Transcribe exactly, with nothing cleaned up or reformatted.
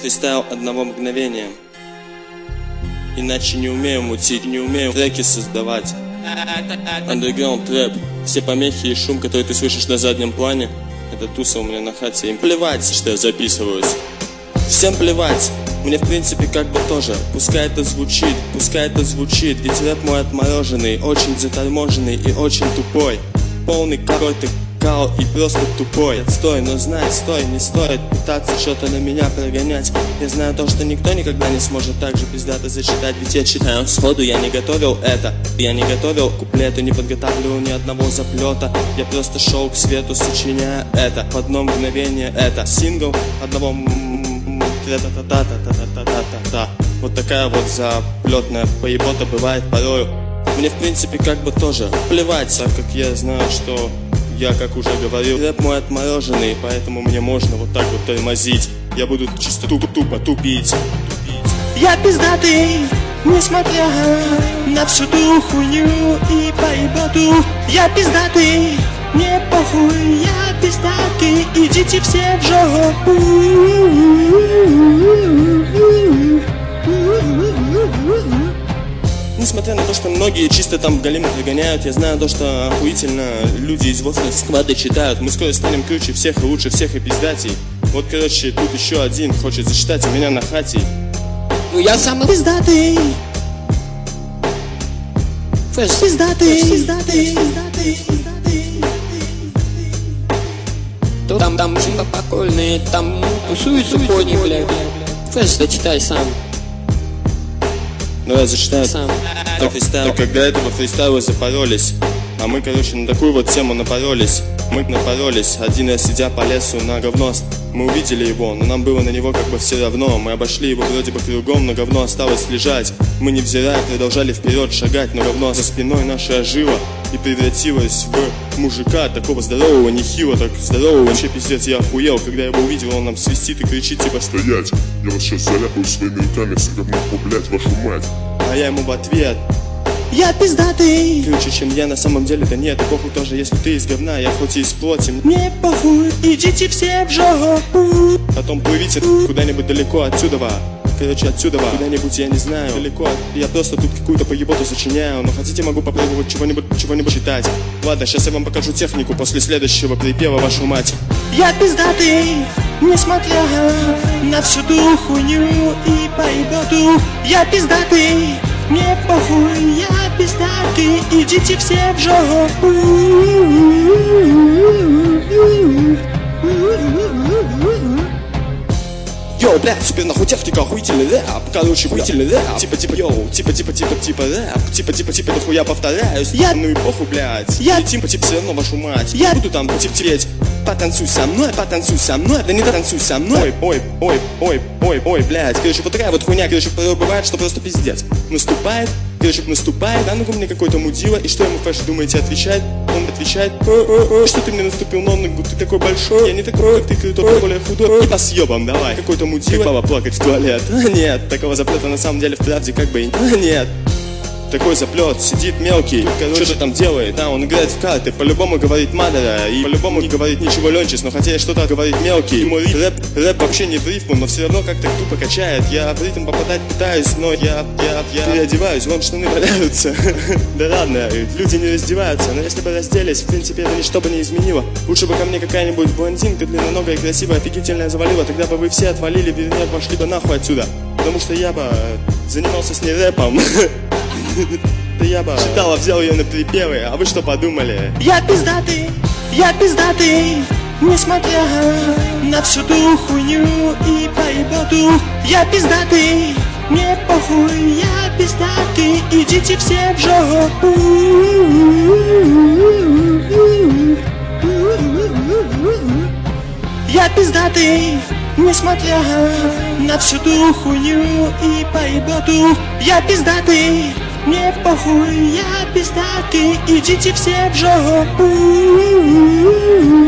фристайл одного мгновения. Иначе не умею мутить, не умею треки создавать. Underground трэп. Все помехи и шум, который ты слышишь на заднем плане, это туса у меня на хате. Им плевать, что я записываюсь. Всем плевать. Мне в принципе как бы тоже. Пускай это звучит, пускай это звучит. Ведь рэп мой отмороженный, очень заторможенный и очень тупой. Полный какой-то кал и просто тупой. Отстой, но знай, стой, не стоит пытаться что-то на меня прогонять. Я знаю то, что никто никогда не сможет так же пиздато зачитать. Ведь я читаю сходу, я не готовил это. Я не готовил куплеты, не подготавливал ни одного заплета. Я просто шел к свету, сочиняя это. В одно мгновение это сингл одного та-та-та-та-та-та-та-та-та. Вот такая вот заплетная поебота бывает порою. Мне в принципе как бы тоже плевать, так как я знаю, что я, как уже говорил, рэп мой отмороженный, поэтому мне можно вот так вот тормозить. Я буду чисто тупо-тупо тупить. Я пиздатый, несмотря на всю ту хуйню и поеботу. Я пиздатый, не похуй, я пиздатый, идите все в жопу. Несмотря на то, что многие чисто там галимы пригоняют, я знаю то, что охуительно люди из Вострой Сквады читают. Мы скоро станем круче всех и лучше всех и пиздатей. Вот, короче, тут еще один хочет зачитать у меня на хате. Ну я самый пиздатый. Фэш пиздатый, пиздатый, пиздатый, пиздатый. То там, там, симба покольные, там тусуются пони, блядь. Фэш, зачитай сам. Ну я зачитаю сам. Так, так как до этого фристайла запоролись. А мы, короче, на такую вот тему напоролись. Мы напоролись, один раз сидя по лесу на говно. Мы увидели его, но нам было на него как бы все равно. Мы обошли его вроде бы кругом, но говно осталось лежать. Мы, невзирая, продолжали вперед шагать, но говно за спиной наше ожило и превратилось в мужика, такого здорового, нехило, так здорового. Вообще пиздец, я охуел, когда я его увидел, он нам свистит и кричит типа: стоять, я вас сейчас заляпаю своими руками, все говно, блять, вашу мать. А я ему в ответ: я пиздатый. Круче, чем я на самом деле, да нет, и похуй тоже, если ты из говна, я хоть и из плоти. Мне похуй, идите все в жопу. Потом плывите куда-нибудь далеко отсюда. Короче, отсюда куда-нибудь, я не знаю, далеко. Я просто тут какую-то поеботу сочиняю. Но хотите, могу попробовать чего-нибудь, чего-нибудь читать. Ладно, сейчас я вам покажу технику после следующего припева, вашу мать. Я пиздатый, несмотря на всю ту хуйню и поеботу. Я пиздатый, мне похуй, я пиздатый, идите все в жопу. Йоу, блядь, супер нахуй техника, охуительный рэп. Короче, охуительный рэп. Типа, типа, йоу, типа, типа, типа, типа рэп. Типа, типа, типа, дохуя повторяюсь. Я... Ну и похуй, блядь. Я... И типа, типа, все равно вашу мать. Я... буду там типа-типеть. Потанцуй со мной, потанцуй со мной. Да не танцуй со мной. Ой, ой, ой, ой, ой, блядь. Короче, вот такая вот хуйня, короче, бывает, что просто пиздец. Наступает, короче, наступает, а ну-ка мне какой-то мудила. И что ему, Фэш, думаете, отвечает? Он отвечает: о-о-о, что ты мне наступил на ногу, ты такой большой. Я не такой, как ты, крутой, более худой. И по съебам давай. Какой-то мудила, как баба плакать в туалет. Нет, такого заплета на самом деле в правде как бы и нет. Такой заплет, сидит мелкий, короче, что там делает? Да, он играет в карты, по-любому говорит Мадера, и по-любому не говорит ничего Ленчис, но хотя что-то говорит мелкий. Ему рэп, рэп вообще не в рифму, но все равно как-то тупо качает. Я в ритм попадать пытаюсь, но я, я, я переодеваюсь, вон штаны валяются. Да ладно, люди не раздеваются, но если бы разделись, в принципе, это ничто бы не изменило. Лучше бы ко мне какая-нибудь блондинка длинноногая, красивая, офигительная завалила, тогда бы вы все отвалили, вернее, пошли бы нахуй отсюда. Потому что я бы занимался с ней рэпом. Да я бы читала, взял ее на припевы, а вы что подумали? Я пиздатый, я пиздатый, несмотря на всю ту хуйню и поеботу. Я пиздатый, мне похуй, я пиздатый, идите все в жопу. Я пиздатый, несмотря на всю ту хуйню и поеботу. Я пиздатый, мне похуй, я пиздатый, идите все в жопу.